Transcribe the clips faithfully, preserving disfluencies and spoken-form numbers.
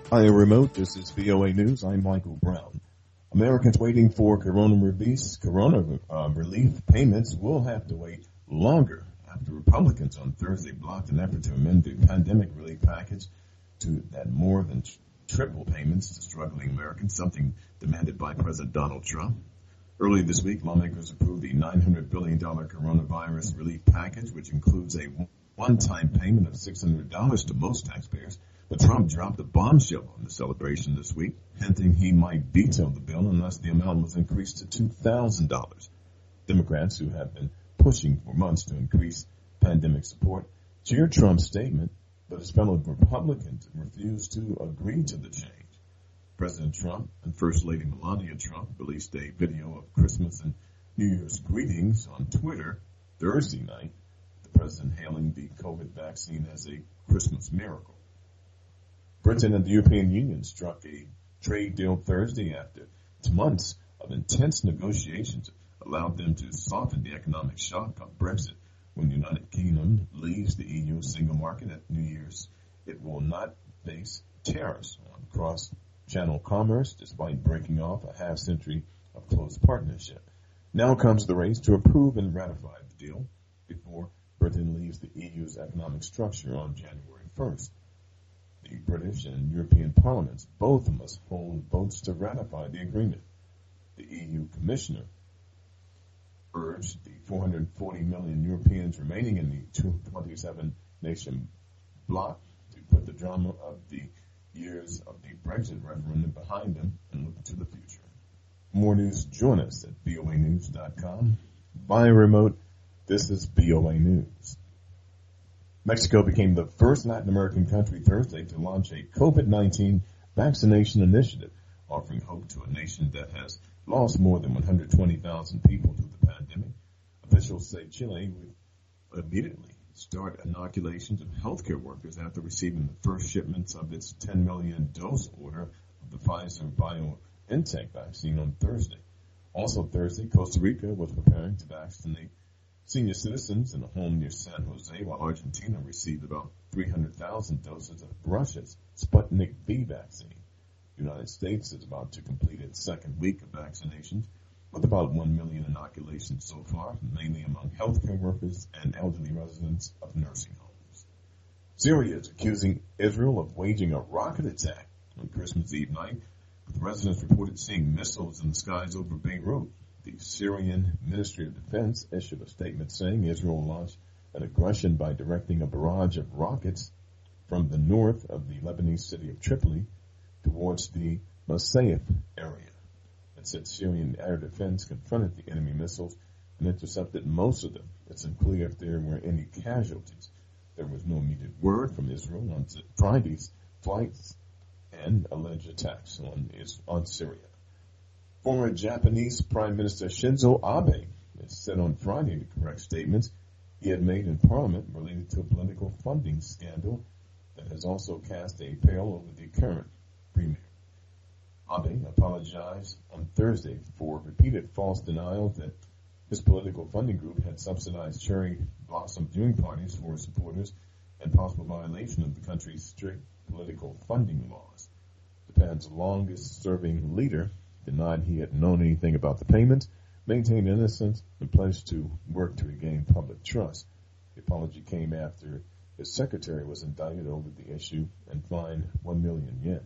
Hi, remote. This is V O A News. I'm Michael Brown. Americans waiting for corona relief, corona uh, relief payments will have to wait longer after Republicans on Thursday blocked an effort to amend the pandemic relief package to that more than triple payments to struggling Americans, something demanded by President Donald Trump. Earlier this week, lawmakers approved the nine hundred billion dollars coronavirus relief package, which includes a one-time payment of six hundred dollars to most taxpayers. But Trump dropped a bombshell on the celebration this week, hinting he might veto the bill unless the amount was increased to two thousand dollars. Democrats, who have been pushing for months to increase pandemic support, cheered Trump's statement, but his fellow Republicans refused to agree to the change. President Trump and First Lady Melania Trump released a video of Christmas and New Year's greetings on Twitter Thursday night, the president hailing the COVID vaccine as a Christmas miracle. Britain and the European Union struck a trade deal Thursday after months of intense negotiations allowed them to soften the economic shock of Brexit. When the United Kingdom leaves the E U single market at New Year's, it will not face tariffs on cross-channel commerce despite breaking off a half-century of close partnership. Now comes the race to approve and ratify the deal before Britain leaves the E U's economic structure on January first. The British and European parliaments both must hold votes to ratify the agreement. The E U commissioner urged the four hundred forty million Europeans remaining in the twenty-seven nation bloc to put the drama of the years of the Brexit referendum behind them and look to the future. For more news, join us at V O A news dot com. Via remote, this is V O A News. Mexico became the first Latin American country Thursday to launch a COVID nineteen vaccination initiative, offering hope to a nation that has lost more than one hundred twenty thousand people to the pandemic. Officials say Chile would immediately start inoculations of healthcare workers after receiving the first shipments of its ten million dose order of the Pfizer BioNTech vaccine on Thursday. Also Thursday, Costa Rica was preparing to vaccinate senior citizens in a home near San Jose, while Argentina received about three hundred thousand doses of Russia's Sputnik V vaccine. The United States is about to complete its second week of vaccinations, with about one million inoculations so far, mainly among healthcare workers and elderly residents of nursing homes. Syria is accusing Israel of waging a rocket attack on Christmas Eve night, with residents reported seeing missiles in the skies over Beirut. The Syrian Ministry of Defense issued a statement saying Israel launched an aggression by directing a barrage of rockets from the north of the Lebanese city of Tripoli towards the Masyaf area. It said Syrian air defense confronted the enemy missiles and intercepted most of them. It's unclear if there were any casualties. There was no immediate word from Israel on Friday's flights and alleged attacks on, on Syria. Former Japanese Prime Minister Shinzo Abe is said on Friday to correct statements he had made in Parliament related to a political funding scandal that has also cast a pale over the current premier. Abe apologized on Thursday for repeated false denial that his political funding group had subsidized cherry blossom viewing parties for his supporters and possible violation of the country's strict political funding laws. Japan's longest-serving leader denied he had known anything about the payments, maintained innocence, and pledged to work to regain public trust. The apology came after his secretary was indicted over the issue and fined one million yen.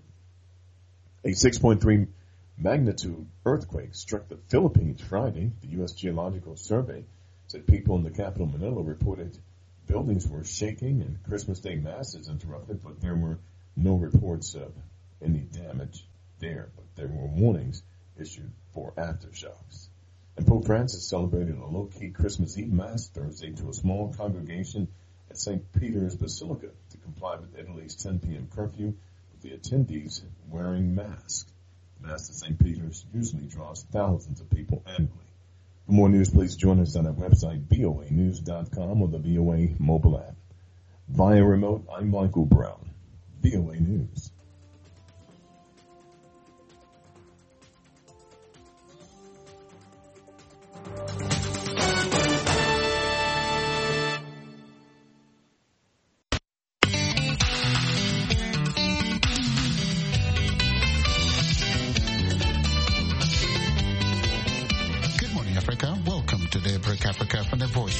A six point three magnitude earthquake struck the Philippines Friday. The U S Geological Survey said people in the capital Manila reported buildings were shaking and Christmas Day masses interrupted, but there were no reports of any damage there. But there were warnings issued for aftershocks. And Pope Francis celebrated a low-key Christmas Eve Mass Thursday to a small congregation at Saint Peter's Basilica to comply with Italy's ten p.m. curfew, with the attendees wearing masks. The Mass at Saint Peter's usually draws thousands of people annually. For more news, please join us on our website, V O A news dot com, or the V O A mobile app. Via remote, I'm Michael Brown, V O A News.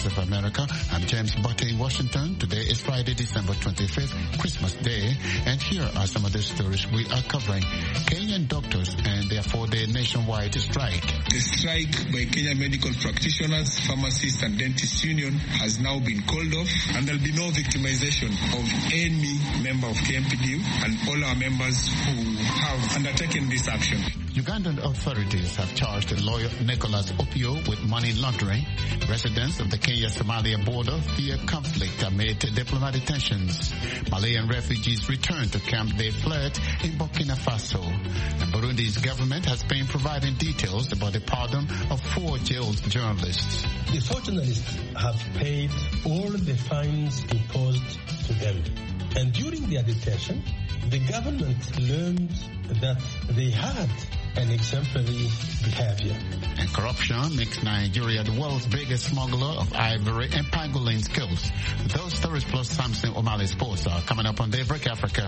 Voice of America. I'm James Butte in Washington. Today is Friday, December twenty-fifth, Christmas Day. And here are some of the stories we are covering. Kenyan doctors and their four-day nationwide strike. The strike by Kenya Medical Practitioners, Pharmacists and Dentists Union has now been called off, and there'll be no victimization of any member of K M P D U and all our members who have undertaken this action. Ugandan authorities have charged lawyer Nicholas Opio with money laundering. Residents of the Kenya-Somalia border fear conflict amid diplomatic tensions. Malian refugees return to camp they fled in Burkina Faso. And Burundi's government has been providing details about the pardon of four jailed journalists. The four journalists have paid all the fines imposed to them. And during their detention, the government learned that they had an exemplary behavior. And corruption makes Nigeria the world's biggest smuggler of ivory and pangolin skills. Those stories plus Samson O'Malley Sports are coming up on Daybreak Africa.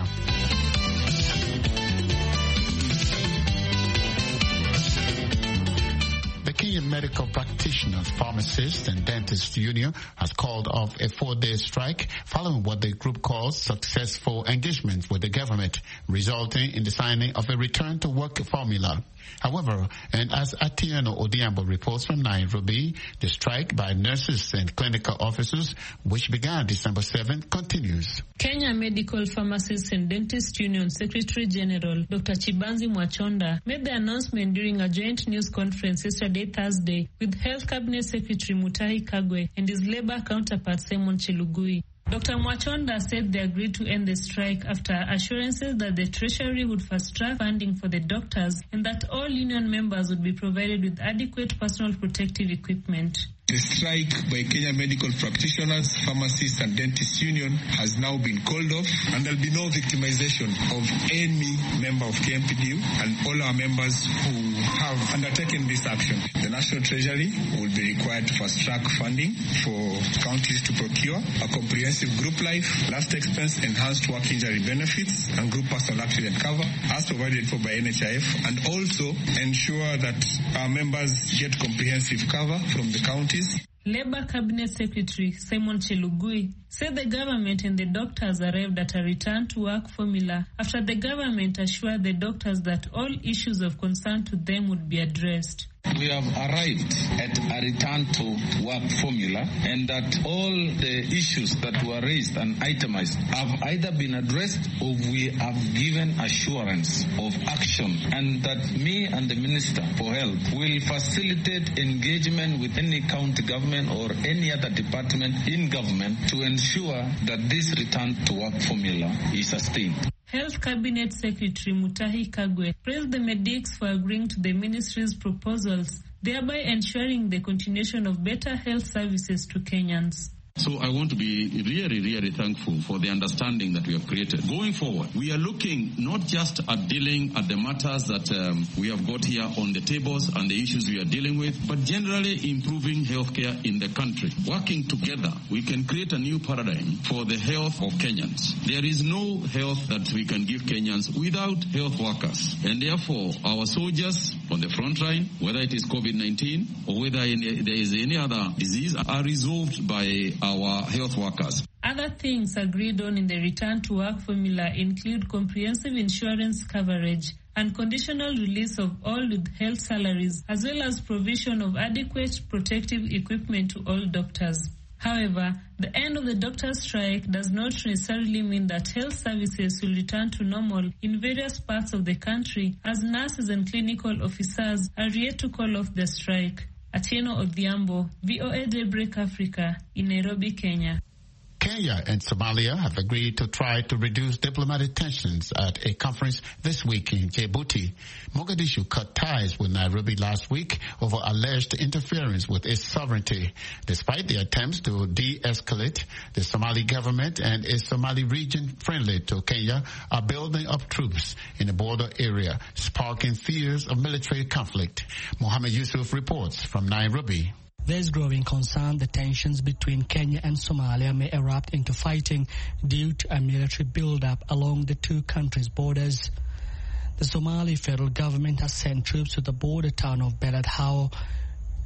Kenyan Medical Practitioners, Pharmacists and Dentists Union has called off a four-day strike following what the group calls successful engagements with the government, resulting in the signing of a return-to-work formula. However, and as Atieno Odiambo reports from Nairobi, the strike by nurses and clinical officers, which began December seventh, continues. Kenya Medical Pharmacists and Dentists Union Secretary General Doctor Chibanzi Mwachonda made the announcement during a joint news conference yesterday Thursday with Health Cabinet Secretary Mutahi Kagwe and his Labour counterpart Simon Chelugui. Doctor Mwachonda said they agreed to end the strike after assurances that the Treasury would fast-track funding for the doctors and that all union members would be provided with adequate personal protective equipment. The strike by Kenya Medical Practitioners, Pharmacists and Dentists Union has now been called off, and there'll be no victimization of any member of K M P D U and all our members who have undertaken this action. The National Treasury will be required to fast-track funding for counties to procure a comprehensive group life, last expense, enhanced work injury benefits, and group personal accident cover as provided for by N H I F, and also ensure that our members get comprehensive cover from the county. Labour Cabinet Secretary Simon Chelugui said the government and the doctors arrived at a return-to-work formula after the government assured the doctors that all issues of concern to them would be addressed. We have arrived at a return-to-work formula, and that all the issues that were raised and itemized have either been addressed or we have given assurance of action, and that me and the Minister for Health will facilitate engagement with any county government or any other department in government to ensure that this return-to-work formula is sustained. Health Cabinet Secretary Mutahi Kagwe praised the medics for agreeing to the ministry's proposals, thereby ensuring the continuation of better health services to Kenyans. So I want to be really, really thankful for the understanding that we have created. Going forward, we are looking not just at dealing at the matters that um, we have got here on the tables and the issues we are dealing with, but generally improving healthcare in the country. Working together, we can create a new paradigm for the health of Kenyans. There is no health that we can give Kenyans without health workers. And therefore, our soldiers on the front line, whether it is COVID nineteen or whether any, there is any other disease, are resolved by our health workers. Other things agreed on in the return-to-work formula include comprehensive insurance coverage and conditional release of all with health salaries, as well as provision of adequate protective equipment to all doctors. However, the end of the doctor's strike does not necessarily mean that health services will return to normal in various parts of the country, as nurses and clinical officers are yet to call off the strike. Atieno Odhiambo, V O A Daybreak Africa, in Nairobi, Kenya. Kenya and Somalia have agreed to try to reduce diplomatic tensions at a conference this week in Djibouti. Mogadishu cut ties with Nairobi last week over alleged interference with its sovereignty. Despite the attempts to de-escalate, the Somali government and a Somali region friendly to Kenya are building up troops in the border area, sparking fears of military conflict. Mohammed Yusuf reports from Nairobi. There's growing concern that tensions between Kenya and Somalia may erupt into fighting due to a military build-up along the two countries' borders. The Somali federal government has sent troops to the border town of Beled How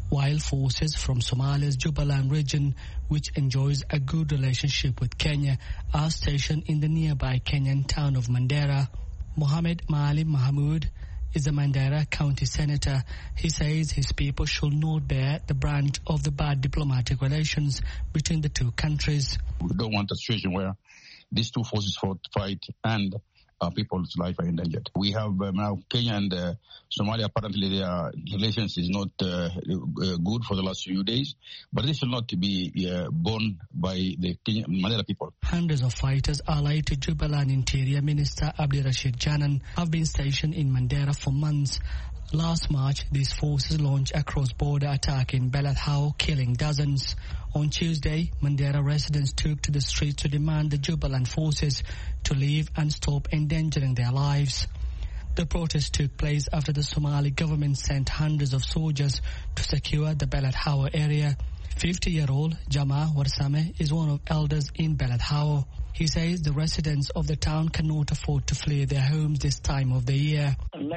while forces from Somalia's Jubaland region, which enjoys a good relationship with Kenya, are stationed in the nearby Kenyan town of Mandera. Mohamed Maalim Mahmoud is a Mandera County Senator. He says his people should not bear the brunt of the bad diplomatic relations between the two countries. We don't want a situation where these two forces fight and uh, people's life are endangered. We have uh, now Kenya and uh, Somalia. Apparently their relations is not uh, uh, good for the last few days, but this will not be uh, borne by the Kenya, Mandera people. Hundreds of fighters allied to Jubaland Interior Minister Abdirashid Janan have been stationed in Mandera for months. Last March, these forces launched a cross-border attack in Belethao, killing dozens. On Tuesday, Mandera residents took to the streets to demand the Jubaland forces to leave and stop endangering their lives. The protest took place after the Somali government sent hundreds of soldiers to secure the Belethao area. fifty-year-old Jama Warsame is one of elders in Belethao. He says the residents of the town cannot afford to flee their homes this time of the year.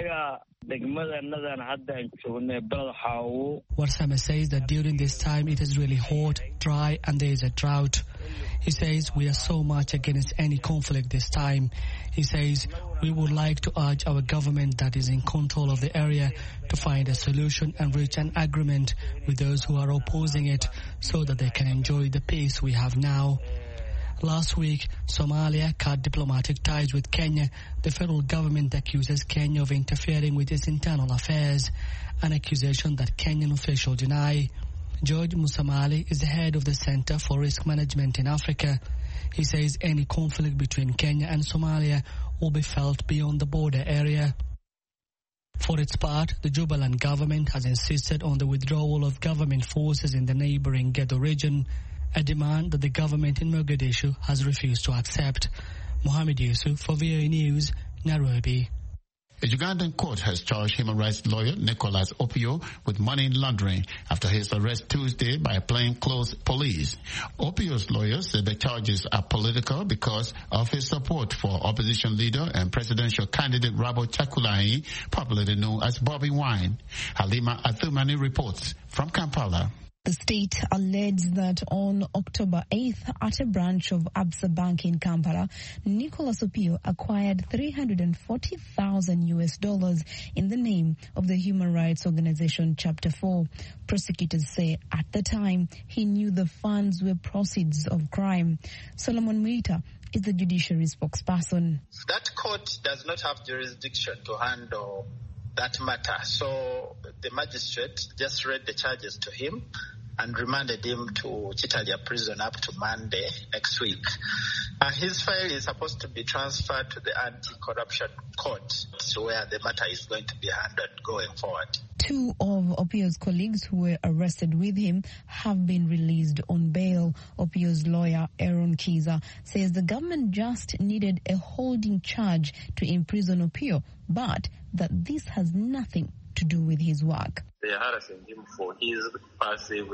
Warsame says that during this time it is really hot, dry, and there is a drought. He says we are so much against any conflict this time. He says we would like to urge our government that is in control of the area to find a solution and reach an agreement with those who are opposing it so that they can enjoy the peace we have now. Last week, Somalia cut diplomatic ties with Kenya. The federal government accuses Kenya of interfering with its internal affairs, an accusation that Kenyan officials deny. George Musamali is the head of the Center for Risk Management in Africa. He says any conflict between Kenya and Somalia will be felt beyond the border area. For its part, the Jubaland government has insisted on the withdrawal of government forces in the neighboring Gedo region, a demand that the government in Mogadishu has refused to accept. Mohamed Yusuf for V O A News, Nairobi. A Ugandan court has charged human rights lawyer Nicholas Opio with money laundering after his arrest Tuesday by plainclothes police. Opio's lawyers said the charges are political because of his support for opposition leader and presidential candidate Robert Chakulai, popularly known as Bobby Wine. Halima Athumani reports from Kampala. The state alleged that on October eighth, at a branch of Absa Bank in Kampala, Nicholas Opio acquired three hundred forty thousand U S dollars in the name of the human rights organization Chapter four. Prosecutors say at the time he knew the funds were proceeds of crime. Solomon Muita is the judiciary spokesperson. That court does not have jurisdiction to handle that matter. So the magistrate just read the charges to him and remanded him to Chitalia prison up to Monday next week. Uh, his file is supposed to be transferred to the anti-corruption court, where the matter is going to be handled going forward. Two of Opio's colleagues who were arrested with him have been released on bail. Opio's lawyer, Aaron Kiza, says the government just needed a holding charge to imprison Opio, but that this has nothing to do with his work. They are harassing him for his passive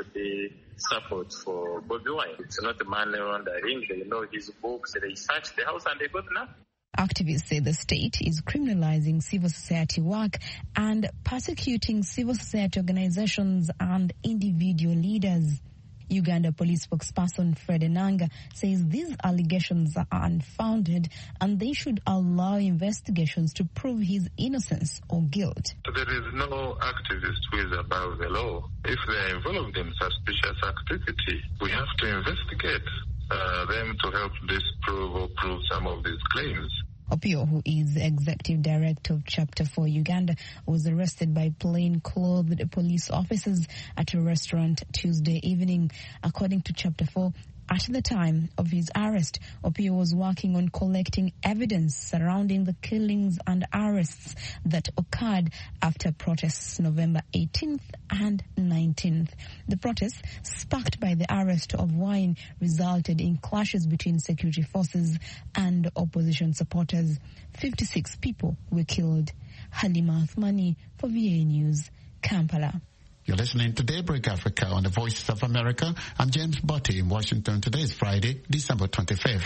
support for Bobby Wine. It's not money laundering. They know his books. They searched the house and they got nothing. Activists say the state is criminalizing civil society work and persecuting civil society organizations and individual leaders. Uganda police spokesperson Fred Enanga says these allegations are unfounded and they should allow investigations to prove his innocence or guilt. There is no activist who is above the law. If they are involved in suspicious activity, we have to investigate uh, them to help disprove or prove some of these claims. Opio, who is executive director of Chapter four Uganda, was arrested by plain-clothed police officers at a restaurant Tuesday evening. According to Chapter four, at the time of his arrest, Opio was working on collecting evidence surrounding the killings and arrests that occurred after protests November eighteenth and nineteenth. The protests, sparked by the arrest of Wine, resulted in clashes between security forces and opposition supporters. fifty-six people were killed. Halima Athmani for V O A News, Kampala. You're listening to Daybreak Africa on the Voice of America. I'm James Botti in Washington. Today is Friday, December twenty-fifth.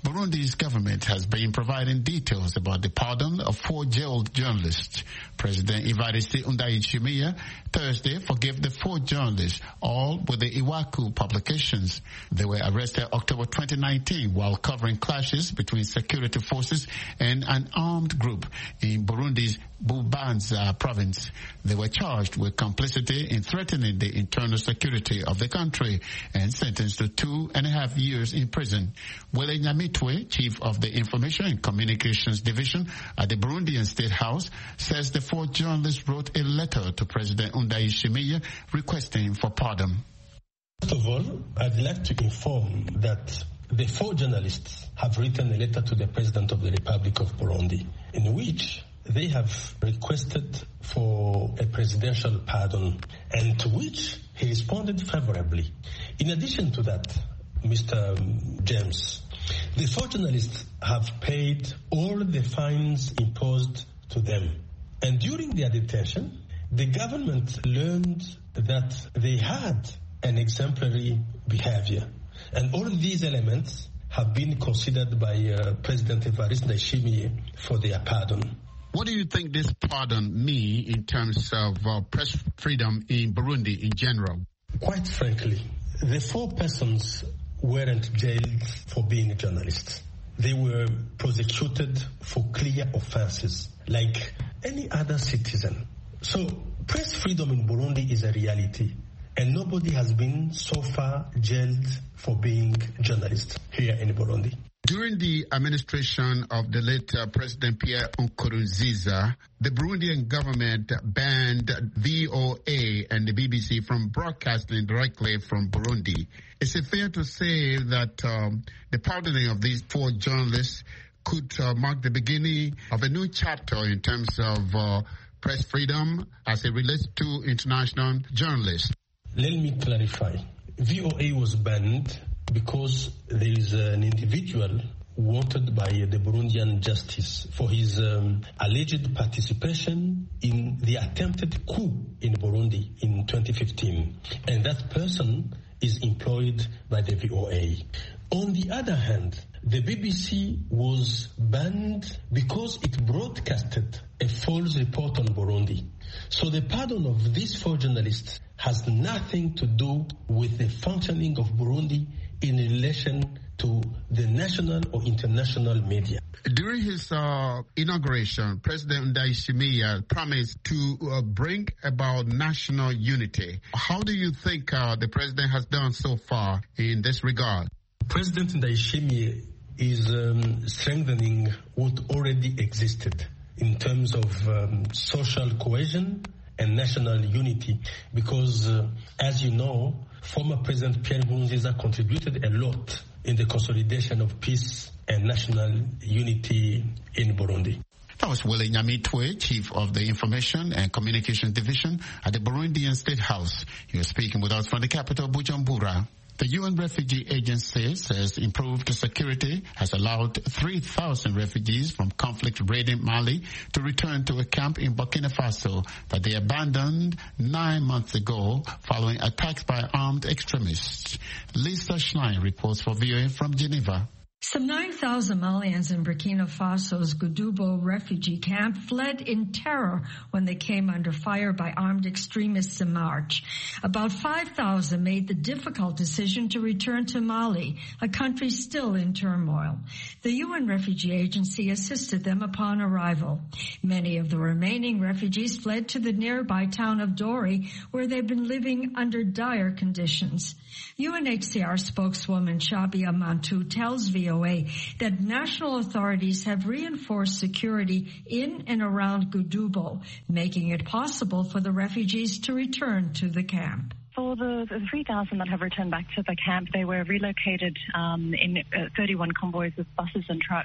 Burundi's government has been providing details about the pardon of four jailed journalists. President Evariste Ndayishimiye Thursday forgave the four journalists, all with the Iwaku publications. They were arrested October twenty nineteen while covering clashes between security forces and an armed group in Burundi's Bubanza province. They were charged with complicity in threatening the internal security of the country and sentenced to two and a half years in prison. Wele Nyamitwe, chief of the Information and Communications Division at the Burundian State House, says the four journalists wrote a letter to President Ndayishimiye requesting for pardon. First of all, I'd like to inform that the four journalists have written a letter to the President of the Republic of Burundi in which they have requested for a presidential pardon, and to which he responded favorably. In addition to that, Mister James, the four journalists have paid all the fines imposed to them. And during their detention, the government learned that they had an exemplary behavior. And all these elements have been considered by uh, President Evariste Ndayishimiye for their pardon. What do you think this pardon means in terms of uh, press freedom in Burundi in general? Quite frankly, the four persons weren't jailed for being journalists. They were prosecuted for clear offenses, like any other citizen. So, press freedom in Burundi is a reality, and nobody has been so far jailed for being journalists here in Burundi. During the administration of the late uh, President Pierre Nkurunziza, the Burundian government banned V O A and the B B C from broadcasting directly from Burundi. Is it fair to say that um, the pardoning of these four journalists could uh, mark the beginning of a new chapter in terms of uh, press freedom as it relates to international journalists? Let me clarify. V O A was banned because there is an individual wanted by the Burundian justice for his um, alleged participation in the attempted coup in Burundi in twenty fifteen. And that person is employed by the V O A. On the other hand, the B B C was banned because it broadcasted a false report on Burundi. So the pardon of these four journalists has nothing to do with the functioning of Burundi in relation to the national or international media. During his uh, inauguration, President Ndayishimiye promised to uh, bring about national unity. How do you think uh, the president has done so far in this regard? President Ndayishimiye is um, strengthening what already existed in terms of um, social cohesion and national unity, because uh, as you know, former President Pierre Nkurunziza contributed a lot in the consolidation of peace and national unity in Burundi. That was Wele Nyamitwe, Chief of the Information and Communications Division at the Burundian State House. He was speaking with us from the capital, Bujumbura. The U N Refugee Agency says improved security has allowed three thousand refugees from conflict-ridden Mali to return to a camp in Burkina Faso that they abandoned nine months ago following attacks by armed extremists. Lisa Schlein reports for V O A from Geneva. Some nine thousand Malians in Burkina Faso's Goudoubo refugee camp fled in terror when they came under fire by armed extremists in March. About five thousand made the difficult decision to return to Mali, a country still in turmoil. The U N Refugee Agency assisted them upon arrival. Many of the remaining refugees fled to the nearby town of Dori, where they've been living under dire conditions. U N H C R spokeswoman Shabia Mantou tells V O A that national authorities have reinforced security in and around Goudoubo, making it possible for the refugees to return to the camp. For the, the three thousand that have returned back to the camp, they were relocated um, in uh, thirty-one convoys of buses and trucks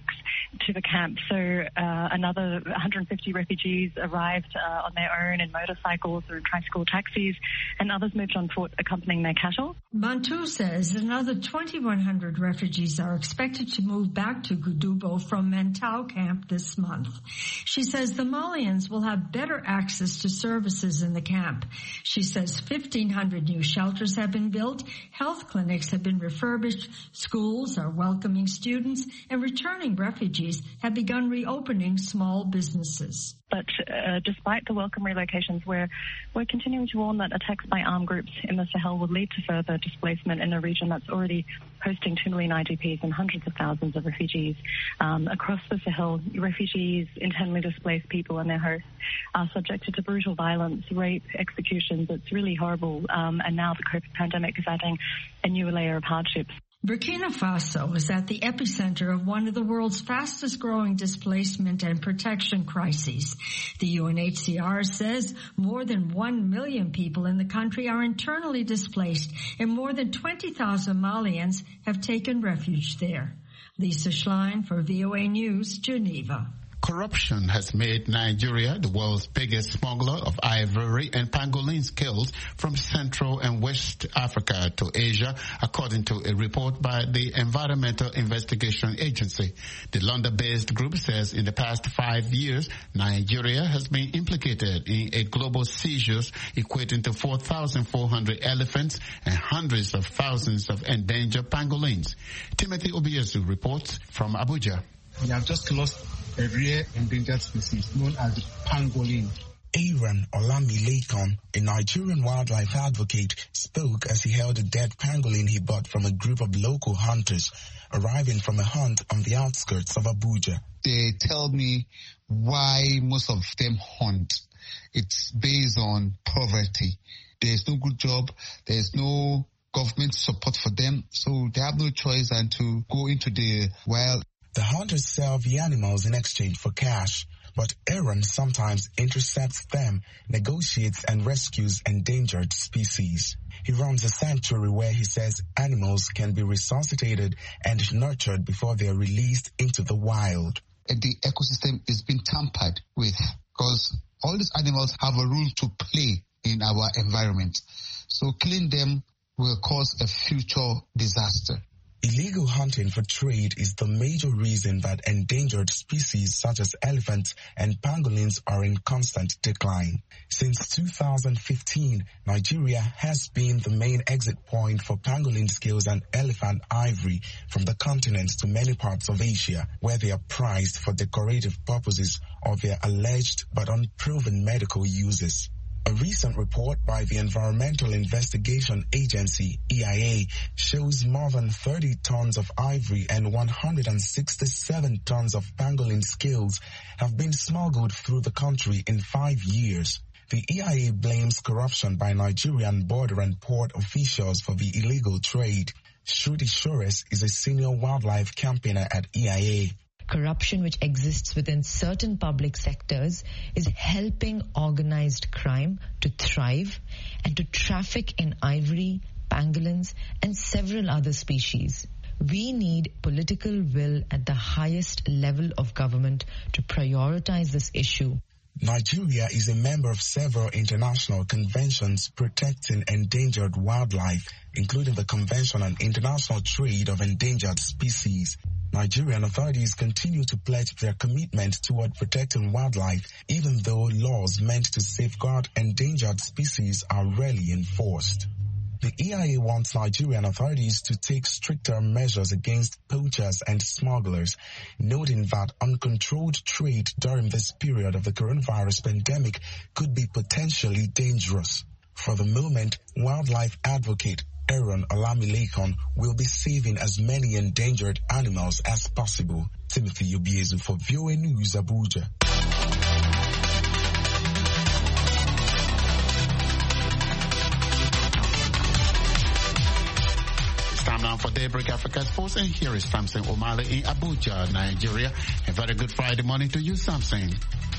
to the camp. So uh, another one hundred fifty refugees arrived uh, on their own in motorcycles or in tricycle taxis, and others moved on foot accompanying their cattle. Bantu says another twenty-one hundred refugees are expected to move back to Gudubo from Mentau camp this month. She says the Malians will have better access to services in the camp. She says fifteen hundred new shelters have been built, health clinics have been refurbished, schools are welcoming students, and returning refugees have begun reopening small businesses. But uh, despite the welcome relocations, we're, we're continuing to warn that attacks by armed groups in the Sahel will lead to further displacement in a region that's already hosting two million I D Ps and hundreds of thousands of refugees. Um, across the Sahel, refugees, internally displaced people and their hosts are subjected to brutal violence, rape, executions. It's really horrible. Um, and now the COVID pandemic is adding a new layer of hardships. Burkina Faso is at the epicenter of one of the world's fastest growing displacement and protection crises. The U N H C R says more than one million people in the country are internally displaced and more than twenty thousand Malians have taken refuge there. Lisa Schlein for V O A News, Geneva. Corruption has made Nigeria the world's biggest smuggler of ivory and pangolin scales from Central and West Africa to Asia, according to a report by the Environmental Investigation Agency. The London-based group says in the past five years, Nigeria has been implicated in a global seizures equating to four thousand four hundred elephants and hundreds of thousands of endangered pangolins. Timothy Obiezu reports from Abuja. We have just lost a rare endangered species known as the pangolin. Aaron Olamilekan, a Nigerian wildlife advocate, spoke as he held a dead pangolin he bought from a group of local hunters arriving from a hunt on the outskirts of Abuja. They tell me why most of them hunt. It's based on poverty. There's no good job. There's no government support for them, so they have no choice than to go into the wild. The hunters sell the animals in exchange for cash, but Aaron sometimes intercepts them, negotiates and rescues endangered species. He runs a sanctuary where he says animals can be resuscitated and nurtured before they are released into the wild. The ecosystem is being tampered with because all these animals have a role to play in our environment. So killing them will cause a future disaster. Illegal hunting for trade is the major reason that endangered species such as elephants and pangolins are in constant decline. Since two thousand fifteen, Nigeria has been the main exit point for pangolin scales and elephant ivory from the continent to many parts of Asia, where they are prized for decorative purposes or their alleged but unproven medical uses. A recent report by the Environmental Investigation Agency, E I A, shows more than thirty tons of ivory and one hundred sixty-seven tons of pangolin scales have been smuggled through the country in five years. The E I A blames corruption by Nigerian border and port officials for the illegal trade. Shruti Shores is a senior wildlife campaigner at E I A. Corruption which exists within certain public sectors is helping organized crime to thrive and to traffic in ivory, pangolins, and several other species. We need political will at the highest level of government to prioritize this issue. Nigeria is a member of several international conventions protecting endangered wildlife, including the Convention on International Trade of Endangered Species. Nigerian authorities continue to pledge their commitment toward protecting wildlife, even though laws meant to safeguard endangered species are rarely enforced. The E I A wants Nigerian authorities to take stricter measures against poachers and smugglers, noting that uncontrolled trade during this period of the coronavirus pandemic could be potentially dangerous. For the moment, wildlife advocate Aaron Olamilekan will be saving as many endangered animals as possible. Timothy Obiezu for V O A News, Abuja. Time now for Daybreak Africa Sports, and here is Samson Omale in Abuja, Nigeria. A very good Friday morning to you, Samson.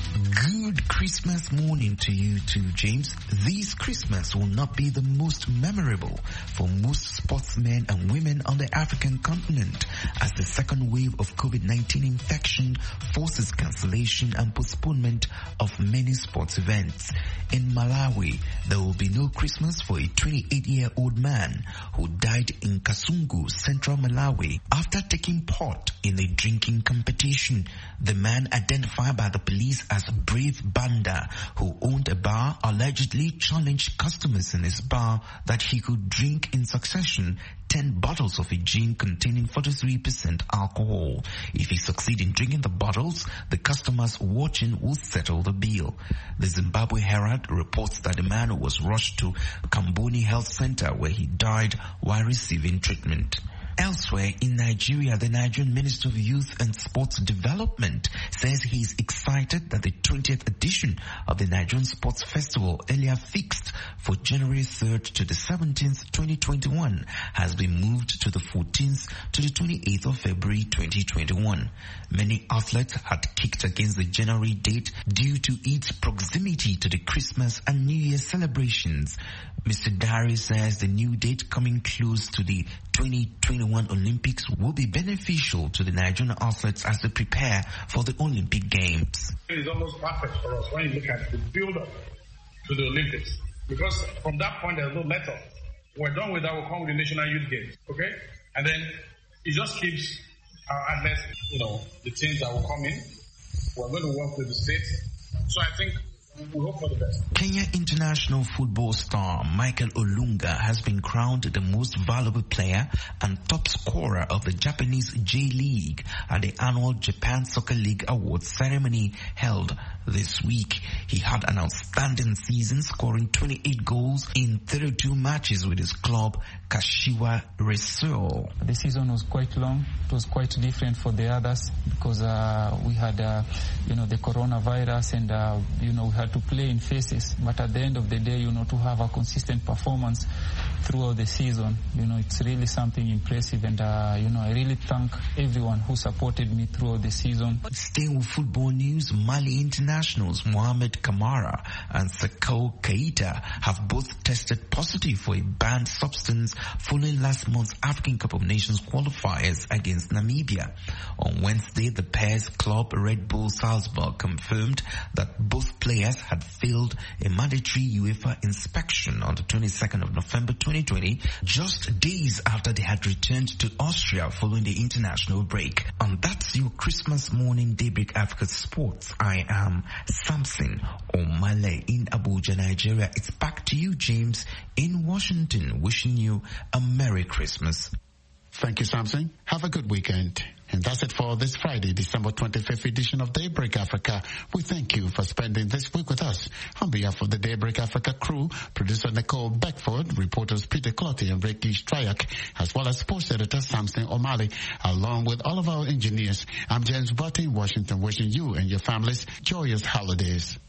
Good Christmas morning to you too, James. This Christmas will not be the most memorable for most sportsmen and women on the African continent as the second wave of COVID nineteen infection forces cancellation and postponement of many sports events. In Malawi, there will be no Christmas for a twenty-eight-year-old man who died in Kasungu, central Malawi, after taking part in a drinking competition. The man, identified by the police as Brave Banda, who owned a bar, allegedly challenged customers in his bar that he could drink in succession ten bottles of a gin containing forty-three percent alcohol. If he succeeds in drinking the bottles, the customers watching will settle the bill. The Zimbabwe Herald reports that the man was rushed to Kamboni Health Center where he died while receiving treatment. Elsewhere in Nigeria, the Nigerian Minister of Youth and Sports Development says he is excited that the twentieth edition of the Nigerian Sports Festival, earlier fixed for January third to the seventeenth, twenty twenty-one, has been moved to the fourteenth to the twenty-eighth of February twenty twenty-one. Many athletes had kicked against the January date due to its proximity to the Christmas and New Year celebrations. Mister Dari says the new date coming close to the twenty twenty-one Olympics will be beneficial to the Nigerian athletes as they prepare for the Olympic Games. It is almost perfect for us when you look at the build-up to the Olympics, because from that point there's no let-up. We're done with that, we'll come with the National Youth Games, okay? And then it just keeps our athletes, you know, the teams that will come in. We're going to work with the states. So I think we hope for the best. Kenya international football star Michael Olunga has been crowned the most valuable player and top scorer of the Japanese J-League at the annual Japan Soccer League Awards ceremony held this week. He had an outstanding season, scoring twenty-eight goals in thirty-two matches with his club, Kashiwa Reysol. The season was quite long. It was quite different for the others because uh, we had, uh, you know, the coronavirus and, uh, you know, we had to play in phases. But at the end of the day, you know, to have a consistent performance throughout the season, you know, it's really something impressive. And, uh, you know, I really thank everyone who supported me throughout the season. Staying with football news, Mali internationals Mohamed Kamara and Sakau Keita have both tested positive for a banned substance following last month's African Cup of Nations qualifiers against Namibia. On Wednesday, the pair's club Red Bull Salzburg confirmed that both players had failed a mandatory UEFA inspection on the twenty-second of November twenty twenty, just days after they had returned to Austria following the international break. And that's your Christmas morning Daybreak Africa Sports. I am Samson Omale in Abuja, Nigeria. It's back to you, James, in Washington, wishing you a Merry Christmas. Thank you, Samson. Have a good weekend. And that's it for this Friday, December twenty-fifth edition of Daybreak Africa. We thank you for spending this week with us. On behalf of the Daybreak Africa crew, producer Nicole Beckford, reporters Peter Clotty and Ricky Stryak, as well as sports editor Samson O'Malley, along with all of our engineers, I'm James Butt in Washington, wishing you and your families joyous holidays.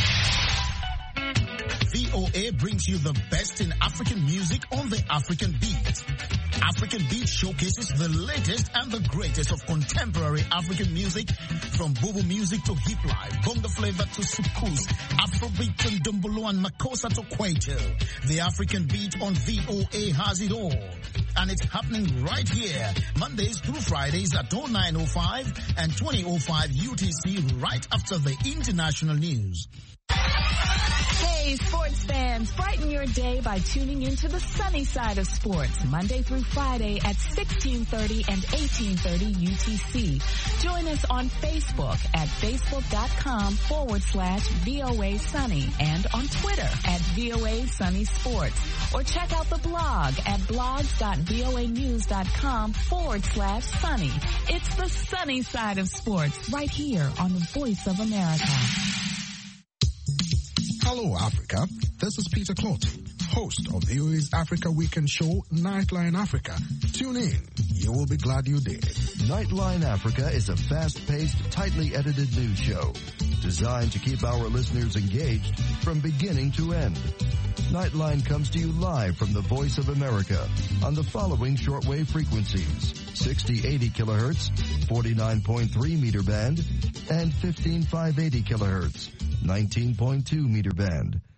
V O A brings you the best in African music on the African Beat. African Beat showcases the latest and the greatest of contemporary African music, from Bobo music to hip life, bongo flavor to soukous, Afrobeat and Dumbolo and Makossa to Kwaito. The African Beat on V O A has it all. And it's happening right here, Mondays through Fridays at oh nine oh five and twenty oh five U T C, right after the international news. Hey, sports fans, brighten your day by tuning into the sunny side of sports, Monday through Friday at sixteen thirty and eighteen thirty U T C. Join us on Facebook at facebook.com forward slash VOA Sunny and on Twitter at VOA Sunny Sports. Or check out the blog at blogs.voanews.com forward slash sunny. It's the sunny side of sports right here on the Voice of America. Hello, Africa. This is Peter Clotty, host of V O A's Africa Weekend show, Nightline Africa. Tune in. You will be glad you did. Nightline Africa is a fast-paced, tightly edited news show designed to keep our listeners engaged from beginning to end. Nightline comes to you live from the Voice of America on the following shortwave frequencies: sixty eighty kilohertz, forty-nine point three meter band, and fifteen five eighty kilohertz, nineteen point two meter band.